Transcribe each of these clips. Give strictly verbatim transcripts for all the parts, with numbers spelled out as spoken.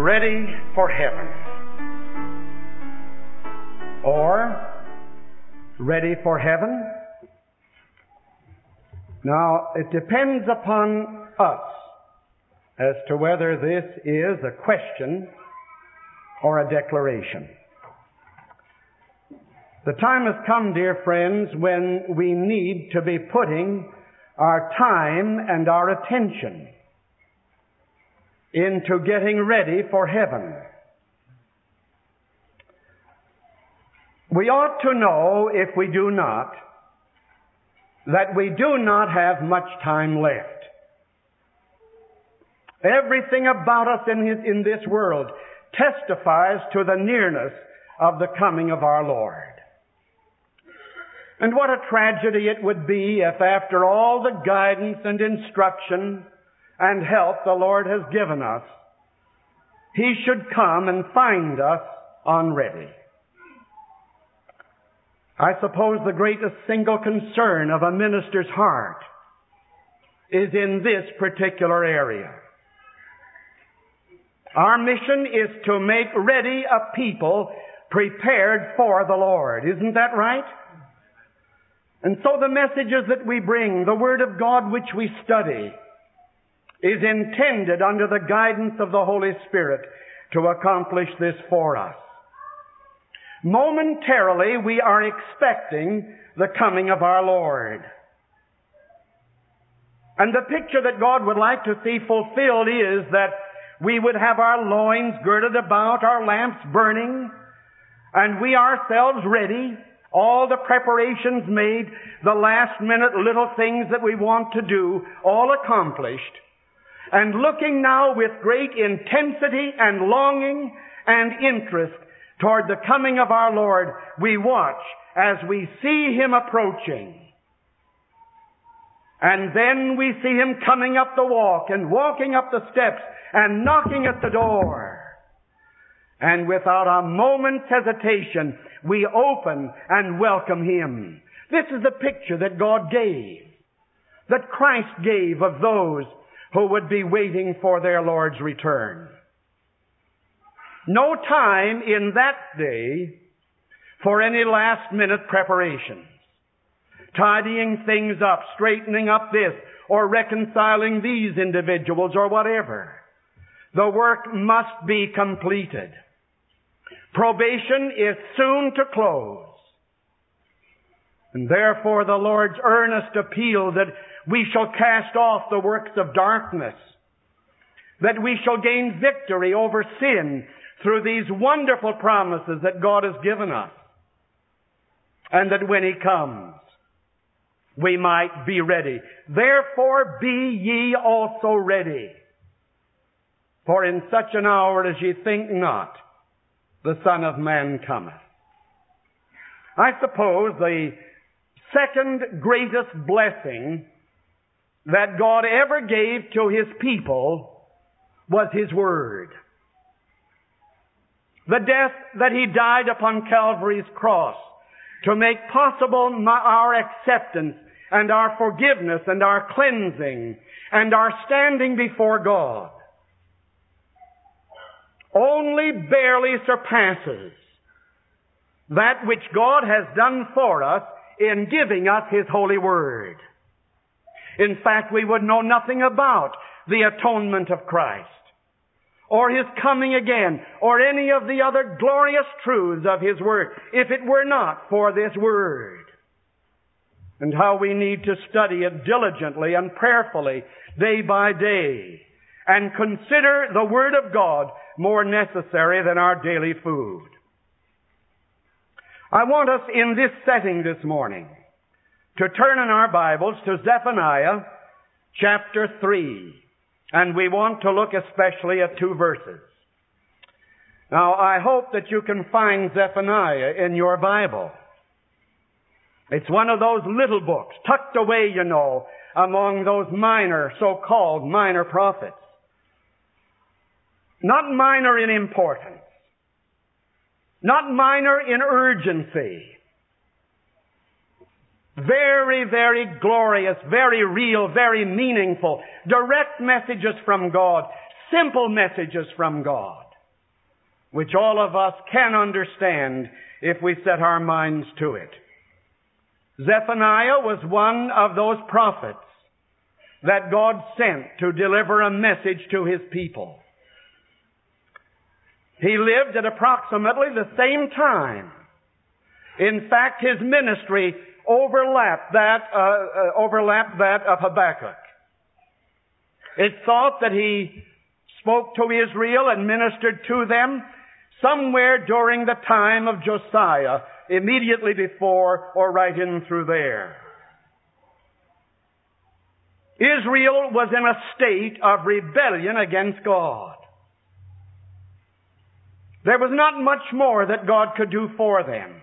ready for heaven, or ready for heaven. Now, it depends upon us as to whether this is a question or a declaration. The time has come, dear friends, when we need to be putting our time and our attention into getting ready for heaven. We ought to know, if we do not, that we do not have much time left. Everything about us in, his, in this world testifies to the nearness of the coming of our Lord. And what a tragedy it would be if, after all the guidance and instruction and help the Lord has given us, He should come and find us unready. I suppose the greatest single concern of a minister's heart is in this particular area. Our mission is to make ready a people prepared for the Lord. Isn't that right? And so the messages that we bring, the Word of God which we study, is intended under the guidance of the Holy Spirit to accomplish this for us. Momentarily, we are expecting the coming of our Lord. And the picture that God would like to see fulfilled is that we would have our loins girded about, our lamps burning, and we ourselves ready, all the preparations made, the last minute little things that we want to do, all accomplished, and looking now with great intensity and longing and interest toward the coming of our Lord, we watch as we see Him approaching. And then we see Him coming up the walk and walking up the steps and knocking at the door. And without a moment's hesitation, we open and welcome Him. This is the picture that God gave, that Christ gave of those who would be waiting for their Lord's return. No time in that day for any last-minute preparations, tidying things up, straightening up this, or reconciling these individuals, or whatever. The work must be completed. Probation is soon to close. And therefore the Lord's earnest appeal that we shall cast off the works of darkness, that we shall gain victory over sin through these wonderful promises that God has given us, and that when He comes, we might be ready. Therefore be ye also ready, for in such an hour as ye think not, the Son of Man cometh. I suppose the second greatest blessing that God ever gave to His people was His Word. The death that He died upon Calvary's cross to make possible our acceptance and our forgiveness and our cleansing and our standing before God only barely surpasses that which God has done for us in giving us His holy Word. In fact, we would know nothing about the atonement of Christ, or His coming again, or any of the other glorious truths of His Word, if it were not for this Word. And how we need to study it diligently and prayerfully, day by day, and consider the Word of God more necessary than our daily food. I want us in this setting this morning to turn in our Bibles to Zephaniah chapter three. And we want to look especially at two verses. Now, I hope that you can find Zephaniah in your Bible. It's one of those little books, tucked away, you know, among those minor, so-called minor prophets. Not minor in importance. Not minor in urgency. Very, very glorious, very real, very meaningful, direct messages from God, simple messages from God. which all of us can understand if we set our minds to it. Zephaniah was one of those prophets that God sent to deliver a message to His people. He lived at approximately the same time. In fact, his ministry overlapped that, uh, uh, overlapped that of Habakkuk. It's thought that he spoke to Israel and ministered to them somewhere during the time of Josiah, immediately before or right in through there. Israel was in a state of rebellion against God. There was not much more that God could do for them.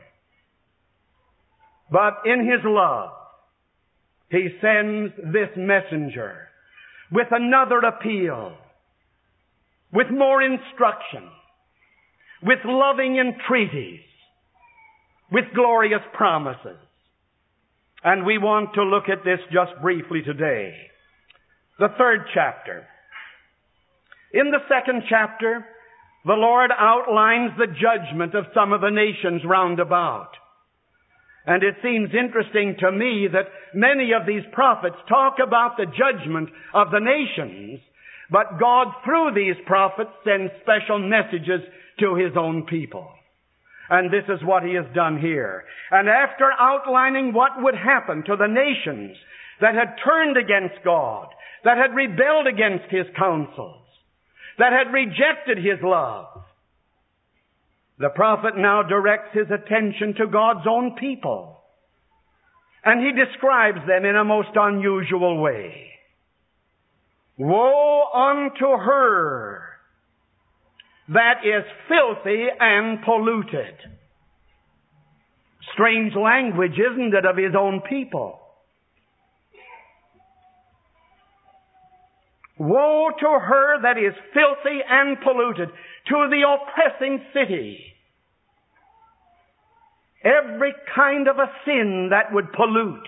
But in His love, He sends this messenger with another appeal, with more instruction, with loving entreaties, with glorious promises. And we want to look at this just briefly today. The third chapter. In the second chapter, the Lord outlines the judgment of some of the nations round about. And it seems interesting to me that many of these prophets talk about the judgment of the nations, but God, through these prophets, sends special messages to His own people. And this is what He has done here. And after outlining what would happen to the nations that had turned against God, that had rebelled against His counsels, that had rejected His love, the prophet now directs his attention to God's own people. And he describes them in a most unusual way. Woe unto her that is filthy and polluted. Strange language, isn't it, of his own people? Woe to her that is filthy and polluted, to the oppressing city. Every kind of a sin that would pollute.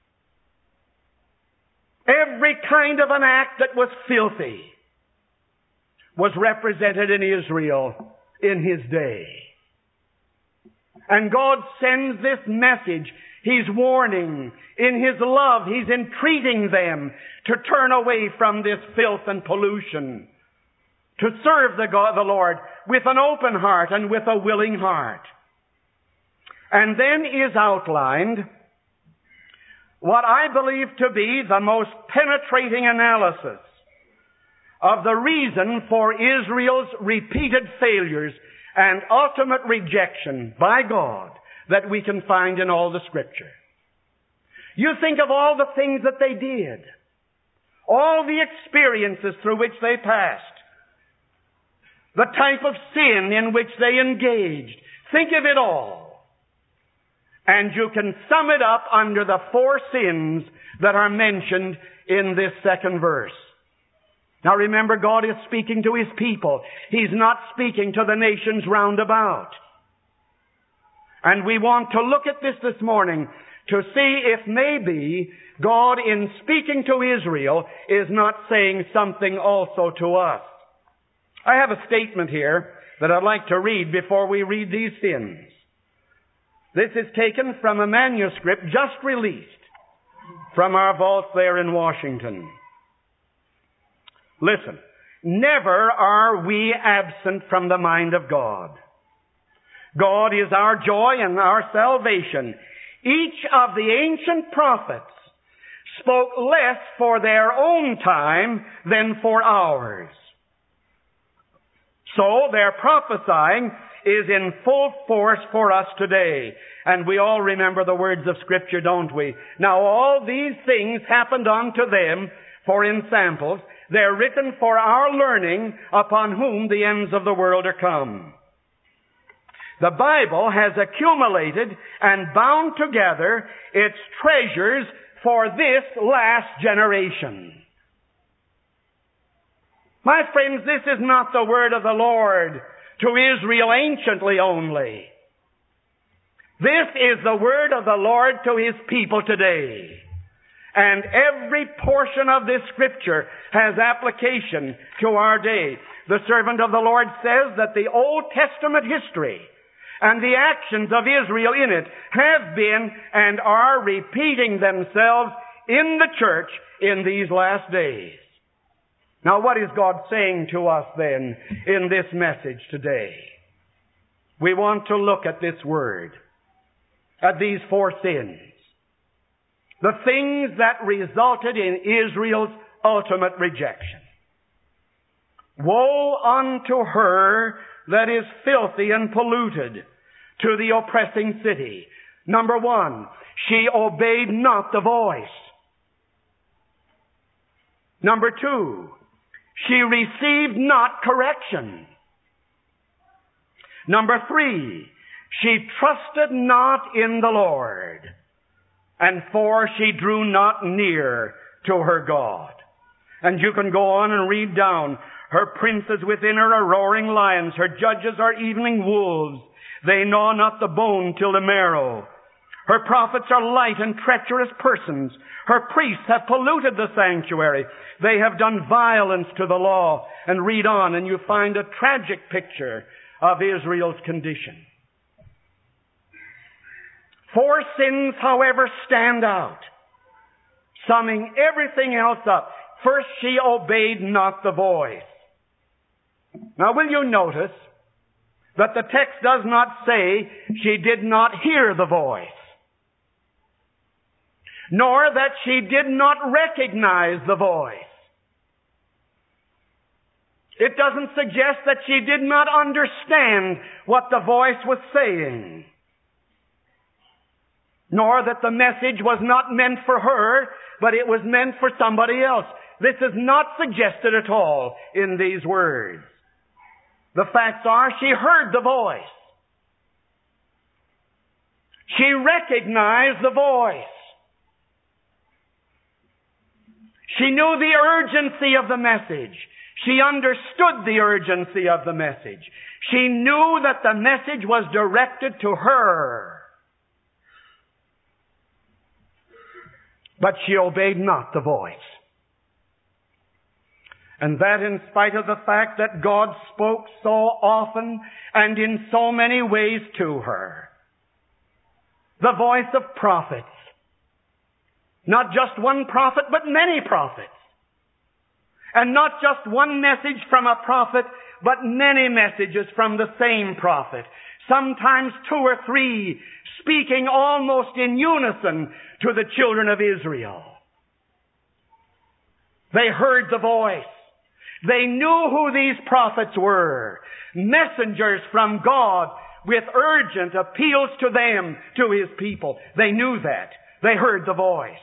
Every kind of an act that was filthy was represented in Israel in His day. And God sends this message. He's warning. In His love, He's entreating them to turn away from this filth and pollution, to serve the God, the Lord, with an open heart and with a willing heart. And then is outlined what I believe to be the most penetrating analysis of the reason for Israel's repeated failures and ultimate rejection by God that we can find in all the Scripture. You think of all the things that they did, all the experiences through which they passed, the type of sin in which they engaged. Think of it all. And you can sum it up under the four sins that are mentioned in this second verse. Now remember, God is speaking to His people. He's not speaking to the nations round about. And we want to look at this this morning to see if maybe God, in speaking to Israel, is not saying something also to us. I have a statement here that I'd like to read before we read these sins. This is taken from a manuscript just released from our vault there in Washington. Listen, never are we absent from the mind of God. God is our joy and our salvation. Each of the ancient prophets spoke less for their own time than for ours. So their prophesying is in full force for us today. And we all remember the words of Scripture, don't we? Now all these things happened unto them for ensamples. They're written for our learning, upon whom the ends of the world are come. The Bible has accumulated and bound together its treasures for this last generation. My friends, this is not the word of the Lord to Israel anciently only. This is the word of the Lord to His people today. And every portion of this Scripture has application to our day. the servant of the Lord says that the Old Testament history and the actions of Israel in it have been and are repeating themselves in the church in these last days. Now, what is God saying to us then in this message today? We want to look at this word, at these four sins. The things that resulted in Israel's ultimate rejection. Woe unto her that is filthy and polluted to the oppressing city. Number one, she obeyed not the voice. Number two, she received not correction. Number three, she trusted not in the Lord. And four, she drew not near to her God. And you can go on and read down. Her princes within her are roaring lions. Her judges are evening wolves. They gnaw not the bone till the marrow. Her prophets are light and treacherous persons. Her priests have polluted the sanctuary. They have done violence to the law. And read on and you find a tragic picture of Israel's condition. Four sins, however, stand out, summing everything else up. First, she obeyed not the voice. Now, will you notice that the text does not say she did not hear the voice, nor that she did not recognize the voice. It doesn't suggest that she did not understand what the voice was saying, nor that the message was not meant for her, but it was meant for somebody else. This is not suggested at all in these words. The facts are she heard the voice. She recognized the voice. She knew the urgency of the message. She understood the urgency of the message. She knew that the message was directed to her. But she obeyed not the voice. And that in spite of the fact that God spoke so often and in so many ways to her. The voice of prophets. Not just one prophet, but many prophets. And not just one message from a prophet, but many messages from the same prophet. Sometimes two or three, speaking almost in unison to the children of Israel. They heard the voice. They knew who these prophets were. Messengers from God with urgent appeals to them, to His people. They knew that. They heard the voice.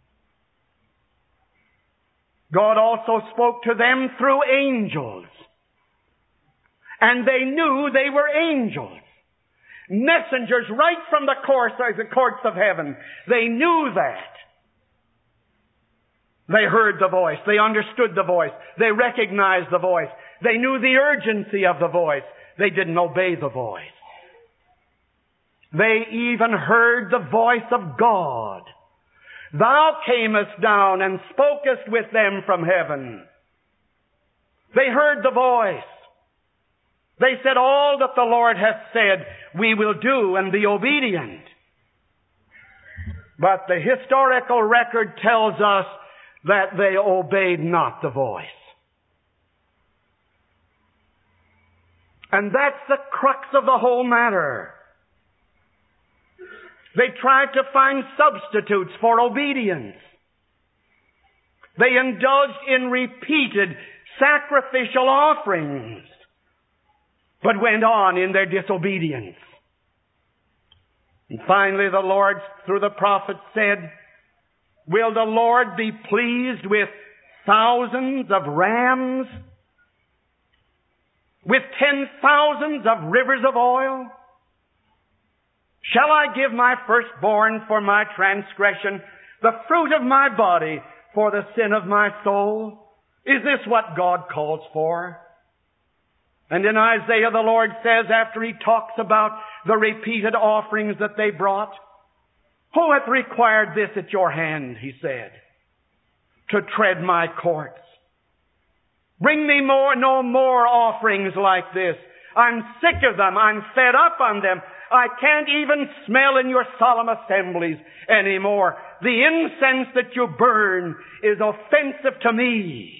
God also spoke to them through angels. And they knew they were angels. Messengers right from the courts, the courts of heaven. They knew that. They heard the voice. They understood the voice. They recognized the voice. They knew the urgency of the voice. They didn't obey the voice. They even heard the voice of God. Thou camest down and spokest with them from heaven. They heard the voice. They said, all that the Lord hath said, we will do and be obedient. But the historical record tells us that they obeyed not the voice. And that's the crux of the whole matter. They tried to find substitutes for obedience. They indulged in repeated sacrificial offerings, but went on in their disobedience. And finally the Lord, through the prophet, said, will the Lord be pleased with thousands of rams? With ten thousands of rivers of oil? Shall I give my firstborn for my transgression, the fruit of my body for the sin of my soul? Is this what God calls for? And in Isaiah the Lord says, after He talks about the repeated offerings that they brought, who hath required this at your hand, He said, to tread my courts? Bring me more, no more offerings like this. I'm sick of them. I'm fed up on them. I can't even smell in your solemn assemblies anymore. The incense that you burn is offensive to me.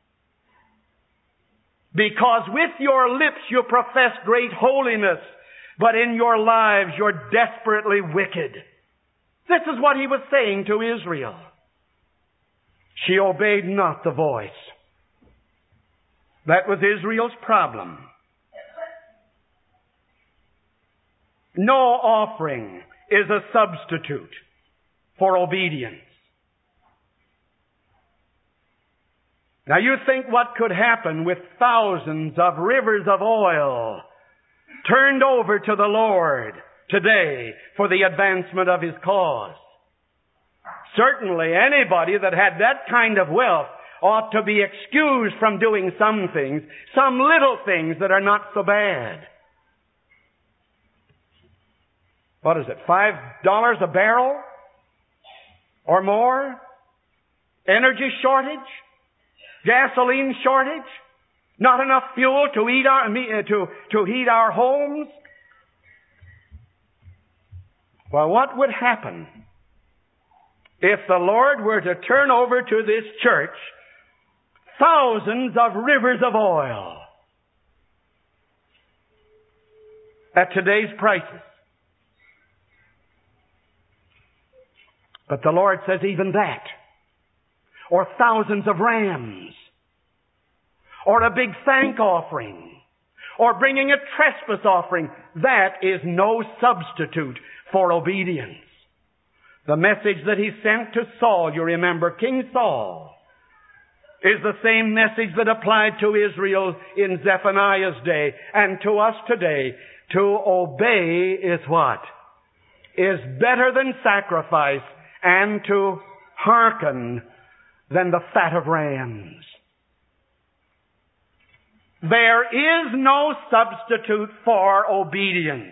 Because with your lips you profess great holiness, but in your lives you're desperately wicked. This is what he was saying to Israel. She obeyed not the voice. That was Israel's problem. No offering is a substitute for obedience. Now you think what could happen with thousands of rivers of oil turned over to the Lord today for the advancement of His cause. Certainly anybody that had that kind of wealth ought to be excused from doing some things, some little things that are not so bad. What is it, five dollars a barrel or more? Energy shortage? Gasoline shortage? Not enough fuel to eat our to to heat our homes? Well, what would happen if the Lord were to turn over to this church thousands of rivers of oil at today's prices? But the Lord says even that, or thousands of rams, or a big thank offering, or bringing a trespass offering, that is no substitute for obedience. The message that He sent to Saul, you remember, King Saul, is the same message that applied to Israel in Zephaniah's day and to us today. To obey is what? Is better than sacrifice, and to hearken than the fat of rams. There is no substitute for obedience.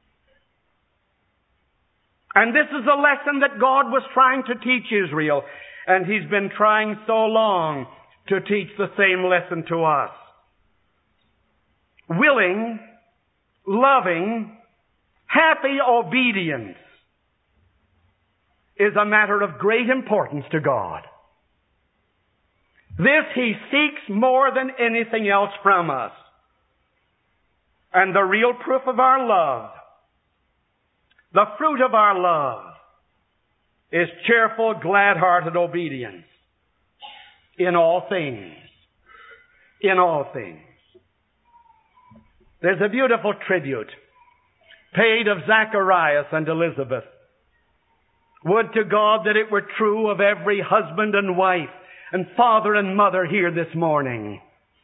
And this is a lesson that God was trying to teach Israel, and He's been trying so long to teach the same lesson to us. Willing, loving, happy obedience is a matter of great importance to God. This He seeks more than anything else from us. And the real proof of our love, the fruit of our love, is cheerful, glad-hearted obedience in all things. In all things. There's a beautiful tribute paid of Zacharias and Elizabeth. Would to God that it were true of every husband and wife and father and mother here this morning.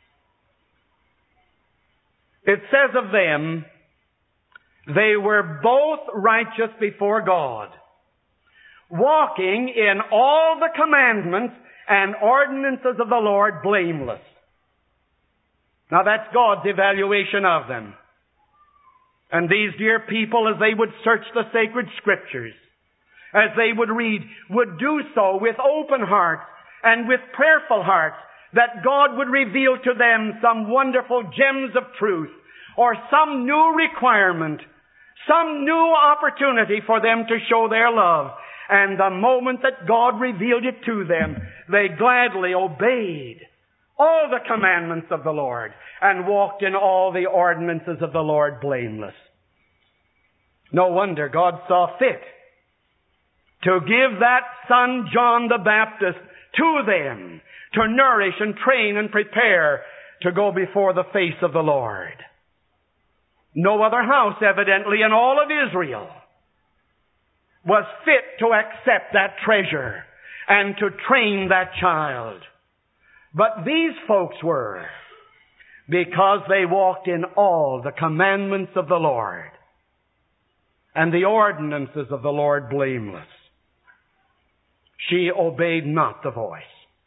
It says of them, they were both righteous before God, walking in all the commandments and ordinances of the Lord blameless. Now that's God's evaluation of them. And these dear people, as they would search the sacred Scriptures, as they would read, would do so with open hearts and with prayerful hearts, that God would reveal to them some wonderful gems of truth, or some new requirement, some new opportunity for them to show their love. And the moment that God revealed it to them, they gladly obeyed all the commandments of the Lord and walked in all the ordinances of the Lord blameless. No wonder God saw fit to give that son John the Baptist to them, to nourish and train and prepare to go before the face of the Lord. No other house, evidently, in all of Israel was fit to accept that treasure and to train that child. But these folks were, because they walked in all the commandments of the Lord and the ordinances of the Lord blameless. She obeyed not the voice.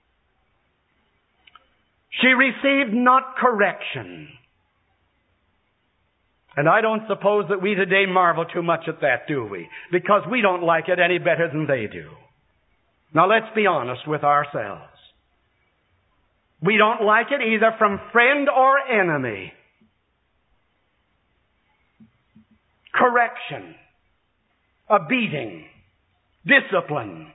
She received not correction. And I don't suppose that we today marvel too much at that, do we? Because we don't like it any better than they do. Now let's be honest with ourselves. We don't like it either from friend or enemy. Correction, a beating, discipline.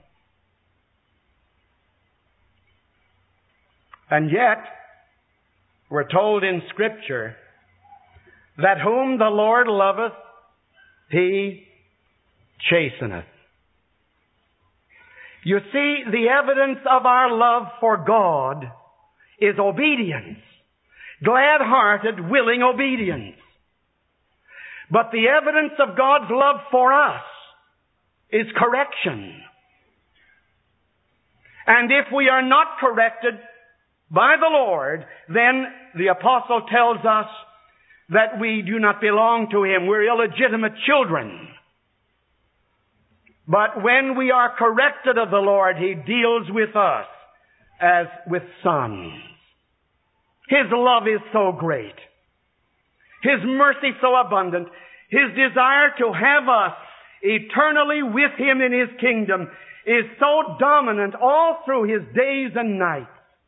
And yet, we're told in Scripture that whom the Lord loveth, He chasteneth. You see, the evidence of our love for God is obedience. Glad-hearted, willing obedience. But the evidence of God's love for us is correction. And if we are not corrected by the Lord, then the apostle tells us that we do not belong to Him. We're illegitimate children. But when we are corrected of the Lord, He deals with us as with sons. His love is so great. His mercy so abundant. His desire to have us eternally with Him in His kingdom is so dominant all through His days and nights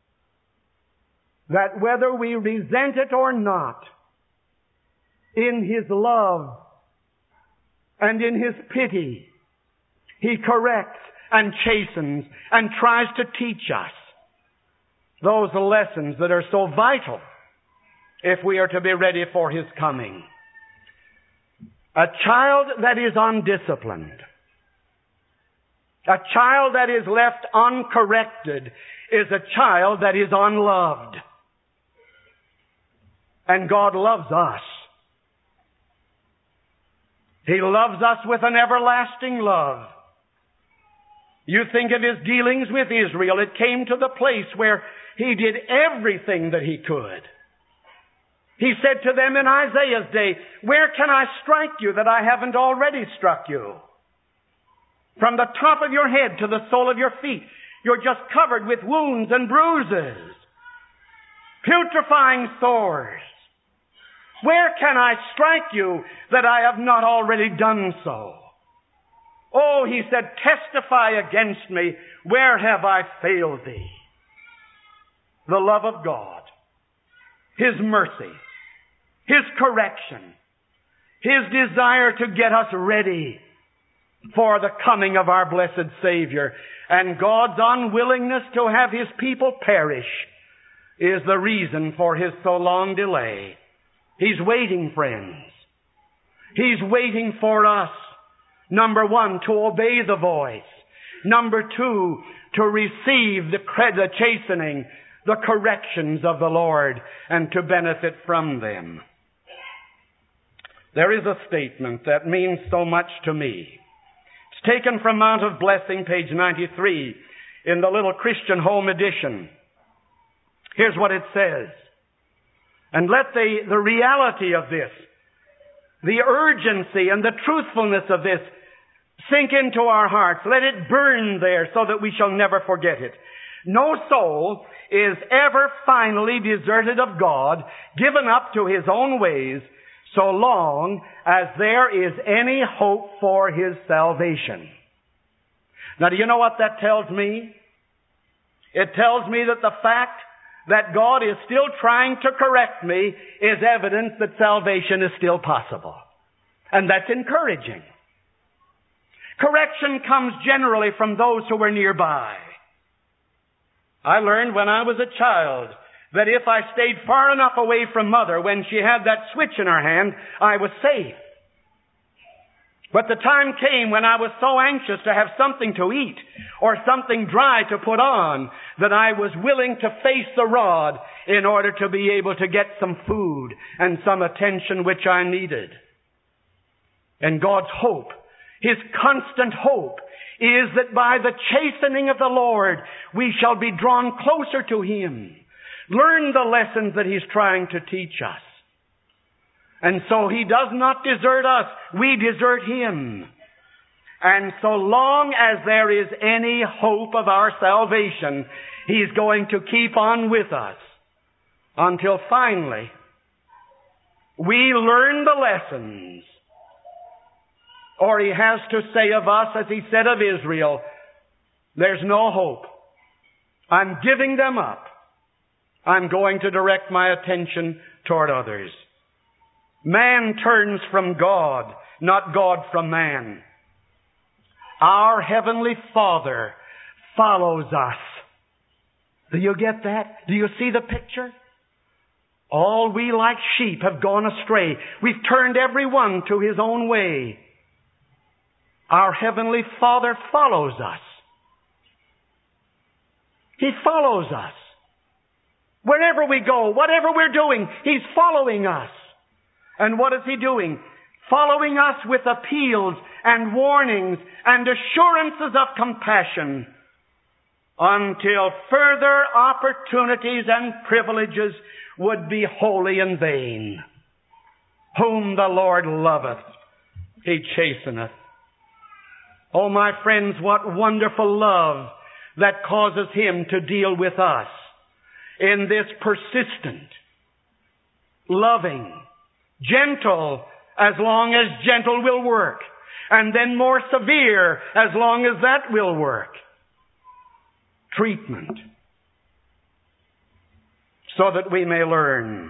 that whether we resent it or not, in His love and in His pity, He corrects and chastens and tries to teach us those lessons that are so vital if we are to be ready for His coming. A child that is undisciplined, a child that is left uncorrected, is a child that is unloved. And God loves us. He loves us with an everlasting love. You think of His dealings with Israel. It came to the place where He did everything that He could. He said to them in Isaiah's day, "Where can I strike you that I haven't already struck you? From the top of your head to the sole of your feet, you're just covered with wounds and bruises, putrefying sores. Where can I strike you that I have not already done so? Oh," He said, "testify against me. Where have I failed thee?" The love of God, His mercy, His correction, His desire to get us ready for the coming of our blessed Savior, and God's unwillingness to have His people perish is the reason for His so long delay. He's waiting, friends. He's waiting for us, number one, to obey the voice. Number two, to receive the, the chastening, the corrections of the Lord, and to benefit from them. There is a statement that means so much to me. It's taken from Mount of Blessing, page ninety-three, in the Little Christian Home edition. Here's what it says. And let the, the reality of this, the urgency and the truthfulness of this sink into our hearts. Let it burn there so that we shall never forget it. No soul is ever finally deserted of God, given up to his own ways, so long as there is any hope for his salvation. Now, do you know what that tells me? It tells me that the fact that God is still trying to correct me is evidence that salvation is still possible. And that's encouraging. Correction comes generally from those who were nearby. I learned when I was a child that if I stayed far enough away from Mother when she had that switch in her hand, I was safe. But the time came when I was so anxious to have something to eat or something dry to put on that I was willing to face the rod in order to be able to get some food and some attention which I needed. And God's hope, His constant hope, is that by the chastening of the Lord, we shall be drawn closer to Him. Learn the lessons that He's trying to teach us. And so He does not desert us. We desert Him. And so long as there is any hope of our salvation, He's going to keep on with us until finally we learn the lessons. Or He has to say of us, as He said of Israel, there's no hope. I'm giving them up. I'm going to direct my attention toward others. Man turns from God, not God from man. Our Heavenly Father follows us. Do you get that? Do you see the picture? All we like sheep have gone astray. We've turned every one to his own way. Our Heavenly Father follows us. He follows us. Wherever we go, whatever we're doing, He's following us. And what is He doing? Following us with appeals and warnings and assurances of compassion until further opportunities and privileges would be wholly in vain. Whom the Lord loveth, He chasteneth. Oh, my friends, what wonderful love that causes Him to deal with us in this persistent, loving, gentle, as long as gentle will work, and then more severe as long as that will work, treatment, so that we may learn.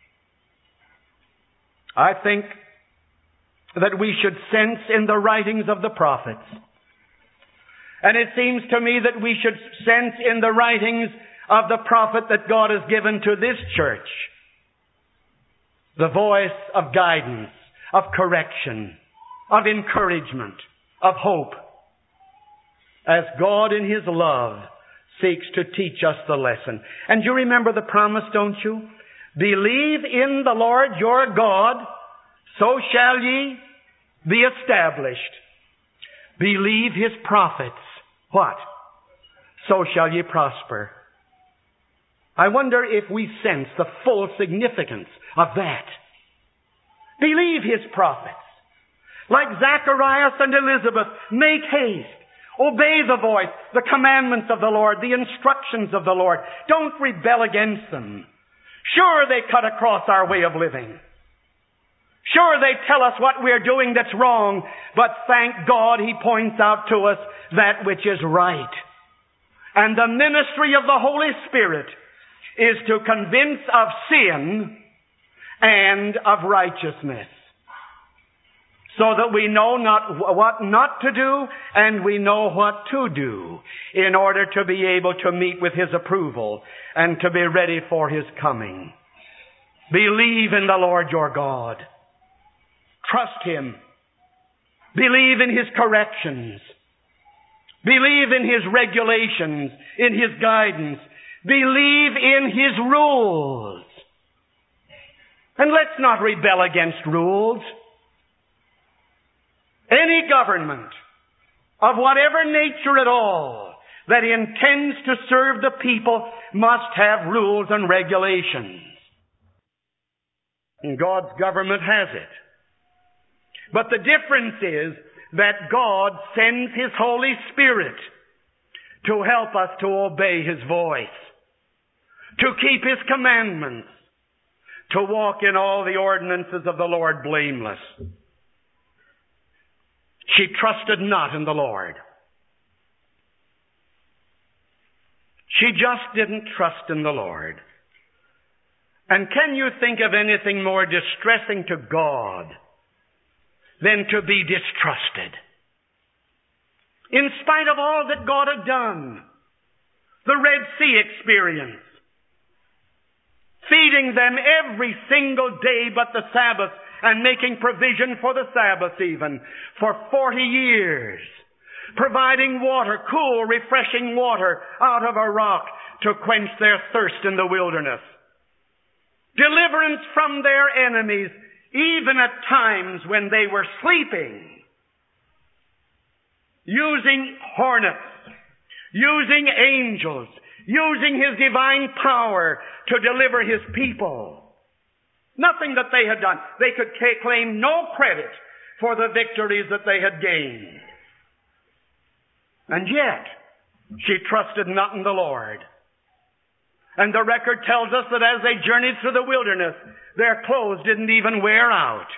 I think that we should sense in the writings of the prophets, and it seems to me that we should sense in the writings of the prophet that God has given to this church the voice of guidance, of correction, of encouragement, of hope, as God in His love seeks to teach us the lesson. And you remember the promise, don't you? Believe in the Lord your God, so shall ye be established. Believe His prophets. What? So shall ye prosper. I wonder if we sense the full significance of that. Believe His prophets. Like Zacharias and Elizabeth, make haste. Obey the voice, the commandments of the Lord, the instructions of the Lord. Don't rebel against them. Sure, they cut across our way of living. Sure, they tell us what we're doing that's wrong, but thank God He points out to us that which is right. And the ministry of the Holy Spirit is to convince of sin and of righteousness, so that we know not what not to do and we know what to do in order to be able to meet with His approval and to be ready for His coming. Believe in the Lord your God. Trust Him. Believe in His corrections. Believe in His regulations, in His guidance. Believe in His rules. And let's not rebel against rules. Any government of whatever nature at all that intends to serve the people must have rules and regulations. And God's government has it. But the difference is that God sends His Holy Spirit to help us to obey His voice, to keep His commandments, to walk in all the ordinances of the Lord blameless. She trusted not in the Lord. She just didn't trust in the Lord. And can you think of anything more distressing to God than to be distrusted? In spite of all that God had done, the Red Sea experience, feeding them every single day but the Sabbath, and making provision for the Sabbath even, for forty years. Providing water, cool, refreshing water out of a rock to quench their thirst in the wilderness. Deliverance from their enemies, even at times when they were sleeping. Using hornets, using angels, using His divine power to deliver His people. Nothing that they had done. They could claim no credit for the victories that they had gained. And yet, she trusted not in the Lord. And the record tells us that as they journeyed through the wilderness, their clothes didn't even wear out.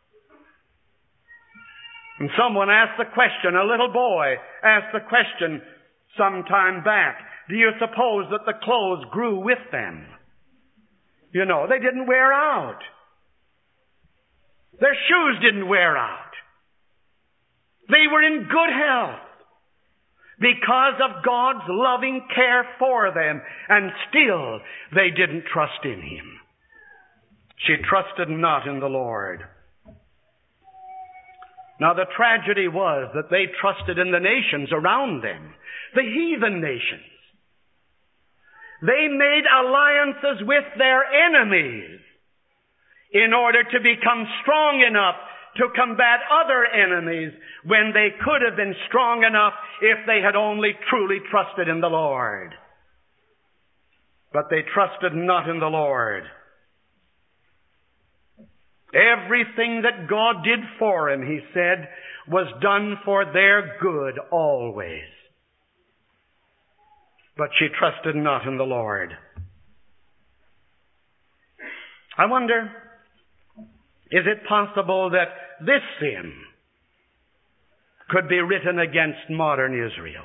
And someone asked the question, a little boy asked the question some time back, do you suppose that the clothes grew with them? You know, they didn't wear out. Their shoes didn't wear out. They were in good health because of God's loving care for them, and still they didn't trust in Him. She trusted not in the Lord. Now the tragedy was that they trusted in the nations around them, the heathen nations. They made alliances with their enemies in order to become strong enough to combat other enemies when they could have been strong enough if they had only truly trusted in the Lord. But they trusted not in the Lord. Everything that God did for him, he said, was done for their good always. But she trusted not in the Lord. I wonder, is it possible that this sin could be written against modern Israel?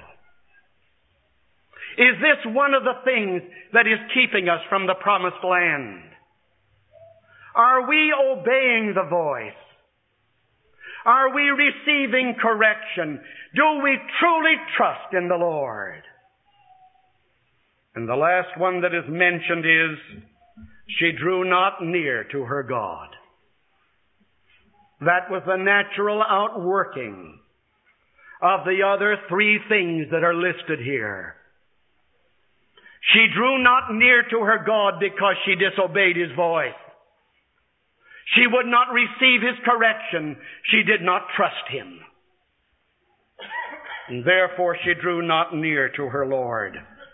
Is this one of the things that is keeping us from the promised land? Are we obeying the voice? Are we receiving correction? Do we truly trust in the Lord? And the last one that is mentioned is, she drew not near to her God. That was the natural outworking of the other three things that are listed here. She drew not near to her God because she disobeyed His voice. She would not receive His correction. She did not trust Him. And therefore she drew not near to her Lord.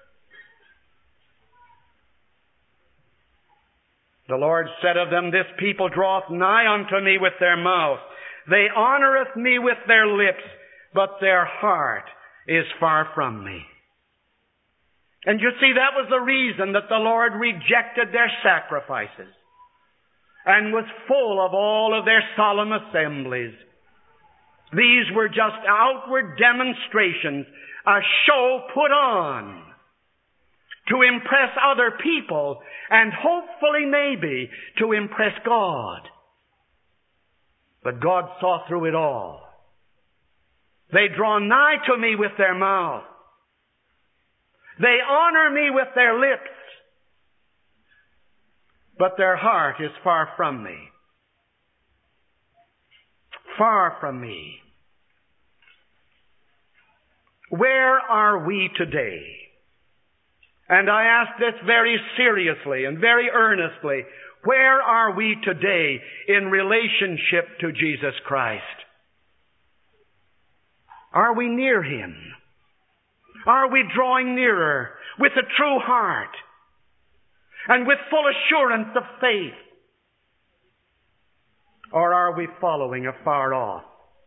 The Lord said of them, this people draweth nigh unto me with their mouth. They honoureth me with their lips, but their heart is far from me. And you see, that was the reason that the Lord rejected their sacrifices and was full of all of their solemn assemblies. These were just outward demonstrations, a show put on to impress other people and hopefully maybe to impress God. But God saw through it all. They draw nigh to me with their mouth. They honor me with their lips. But their heart is far from me. Far from me. Where are we today? And I ask this very seriously and very earnestly. Where are we today in relationship to Jesus Christ? Are we near Him? Are we drawing nearer with a true heart and with full assurance of faith? Or are we following afar off?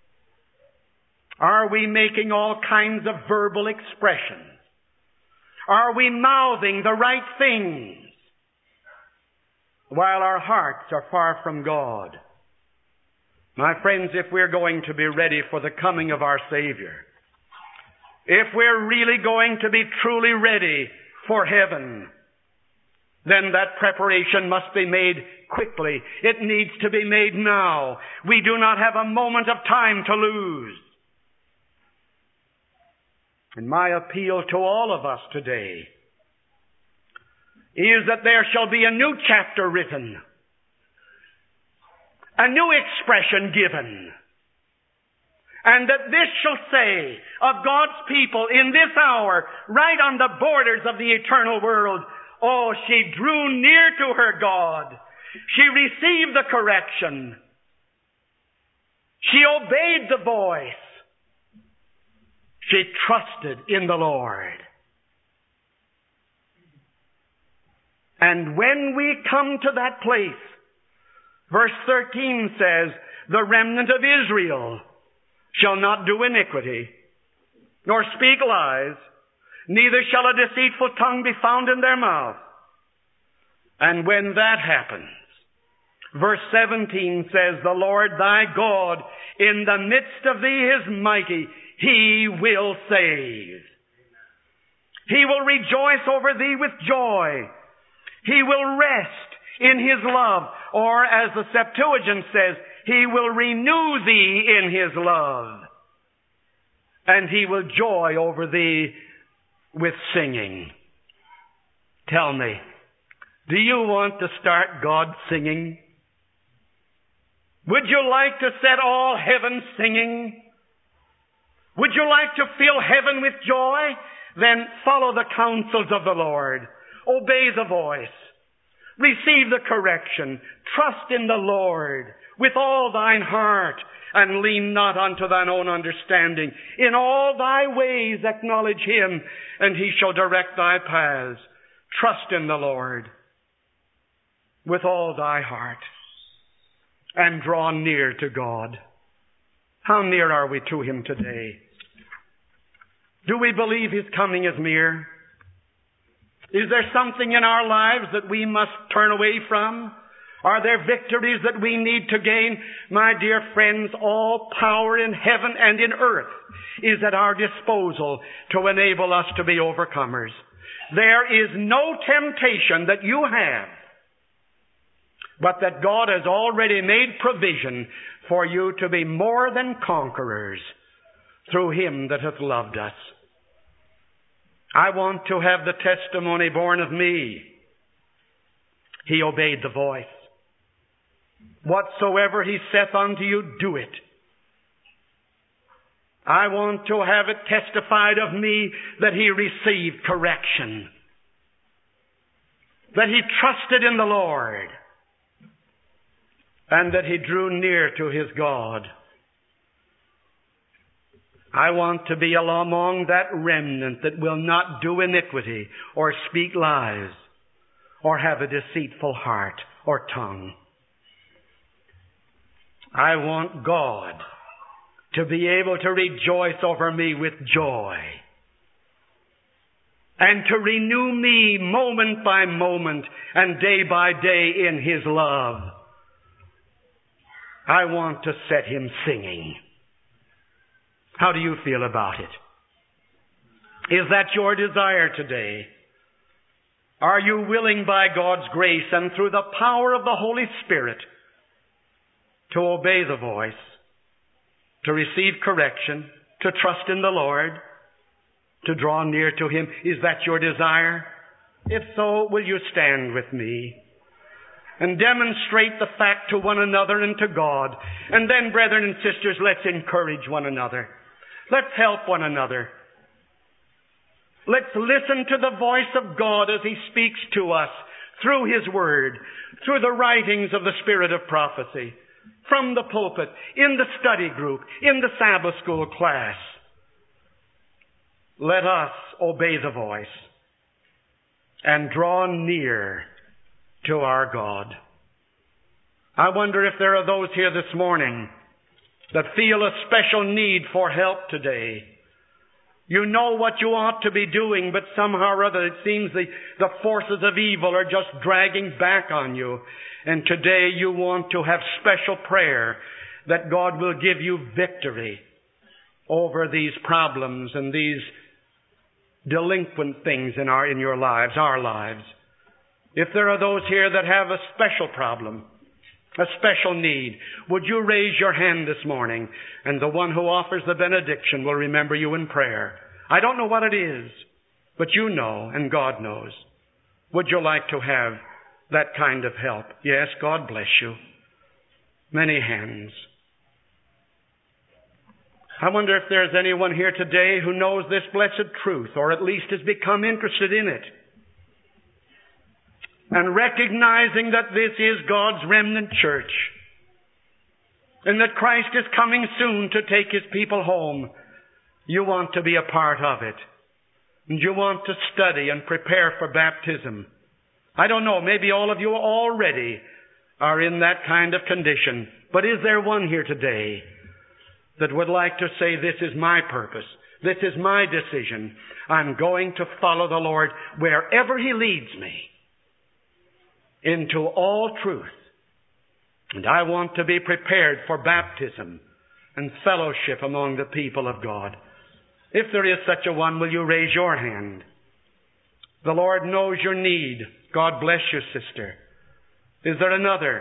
Are we making all kinds of verbal expressions? Are we mouthing the right things while our hearts are far from God? My friends, if we're going to be ready for the coming of our Savior, if we're really going to be truly ready for heaven, then that preparation must be made quickly. It needs to be made now. We do not have a moment of time to lose. And my appeal to all of us today is that there shall be a new chapter written, a new expression given, and that this shall say of God's people in this hour, right on the borders of the eternal world, oh, she drew near to her God. She received the correction. She obeyed the voice. She trusted in the Lord. And when we come to that place, verse thirteen says, the remnant of Israel shall not do iniquity, nor speak lies, neither shall a deceitful tongue be found in their mouth. And when that happens, verse seventeen says, the Lord thy God in the midst of thee is mighty. He will save. He will rejoice over thee with joy. He will rest in His love. Or as the Septuagint says, He will renew thee in His love. And He will joy over thee with singing. Tell me, do you want to start God singing? Would you like to set all heaven singing? Would you like to fill heaven with joy? Then follow the counsels of the Lord. Obey the voice. Receive the correction. Trust in the Lord with all thine heart, and lean not unto thine own understanding. In all thy ways acknowledge Him, and He shall direct thy paths. Trust in the Lord with all thy heart, and draw near to God. How near are we to Him today? Do we believe His coming is near? Is there something in our lives that we must turn away from? Are there victories that we need to gain? My dear friends, all power in heaven and in earth is at our disposal to enable us to be overcomers. There is no temptation that you have, but that God has already made provision for you to be more than conquerors through Him that hath loved us. I want to have the testimony born of me. He obeyed the voice. Whatsoever He saith unto you, do it. I want to have it testified of me that he received correction, that he trusted in the Lord, and that he drew near to his God. I want to be among that remnant that will not do iniquity or speak lies or have a deceitful heart or tongue. I want God to be able to rejoice over me with joy and to renew me moment by moment and day by day in His love. I want to set Him singing. How do you feel about it? Is that your desire today? Are you willing by God's grace and through the power of the Holy Spirit to obey the voice, to receive correction, to trust in the Lord, to draw near to Him? Is that your desire? If so, will you stand with me and demonstrate the fact to one another and to God? And then, brethren and sisters, let's encourage one another. Let's help one another. Let's listen to the voice of God as He speaks to us through His Word, through the writings of the Spirit of prophecy, from the pulpit, in the study group, in the Sabbath school class. Let us obey the voice and draw near to our God. I wonder if there are those here this morning that feel a special need for help today. You know what you ought to be doing, but somehow or other it seems the, the forces of evil are just dragging back on you. And today you want to have special prayer that God will give you victory over these problems and these delinquent things in our in your lives, our lives. If there are those here that have a special problem, a special need, would you raise your hand this morning, and the one who offers the benediction will remember you in prayer. I don't know what it is, but you know, and God knows. Would you like to have that kind of help? Yes, God bless you. Many hands. I wonder if there's anyone here today who knows this blessed truth, or at least has become interested in it, and recognizing that this is God's remnant church, and that Christ is coming soon to take His people home. You want to be a part of it, and you want to study and prepare for baptism. I don't know, maybe all of you already are in that kind of condition, but is there one here today that would like to say, this is my purpose, this is my decision, I'm going to follow the Lord wherever He leads me into all truth, and I want to be prepared for baptism and fellowship among the people of God? If there is such a one, will you raise your hand? The Lord knows your need. God bless you, sister. Is there another?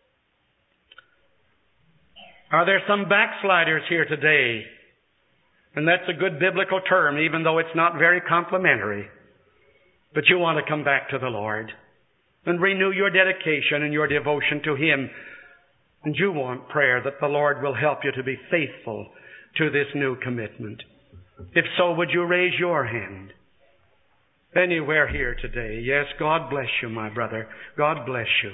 Are there some backsliders here today? And that's a good biblical term, even though it's not very complimentary. But you want to come back to the Lord and renew your dedication and your devotion to Him. And you want prayer that the Lord will help you to be faithful to this new commitment. If so, would you raise your hand? Anywhere here today. Yes, God bless you, my brother. God bless you.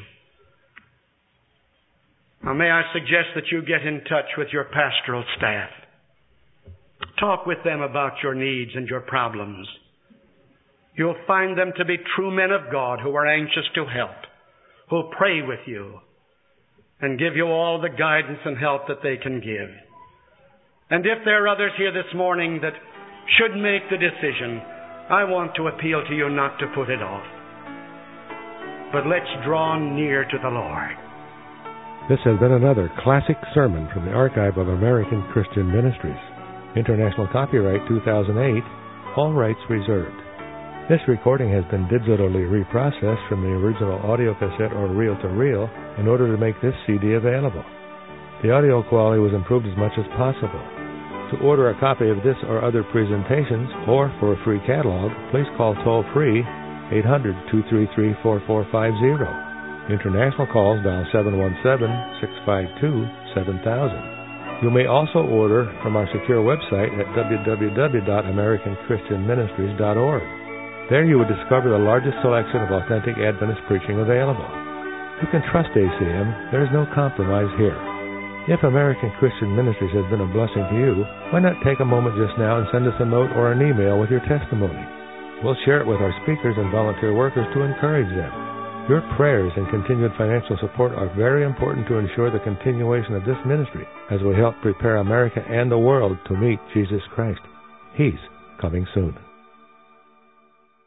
Now, may I suggest that you get in touch with your pastoral staff. Talk with them about your needs and your problems. You'll find them to be true men of God who are anxious to help, who'll pray with you and give you all the guidance and help that they can give. And if there are others here this morning that should make the decision, I want to appeal to you not to put it off. But let's draw near to the Lord. This has been another classic sermon from the Archive of American Christian Ministries. International copyright two thousand eight, all rights reserved. This recording has been digitally reprocessed from the original audio cassette or reel-to-reel in order to make this C D available. The audio quality was improved as much as possible. To order a copy of this or other presentations, or for a free catalog, please call toll-free eight hundred, two three three, four four five zero. International calls dial seven one seven, six five two, seven thousand. You may also order from our secure website at w w w dot american christian ministries dot org. There you will discover the largest selection of authentic Adventist preaching available. You can trust A C M. There is no compromise here. If American Christian Ministries has been a blessing to you, why not take a moment just now and send us a note or an email with your testimony? We'll share it with our speakers and volunteer workers to encourage them. Your prayers and continued financial support are very important to ensure the continuation of this ministry as we help prepare America and the world to meet Jesus Christ. He's coming soon.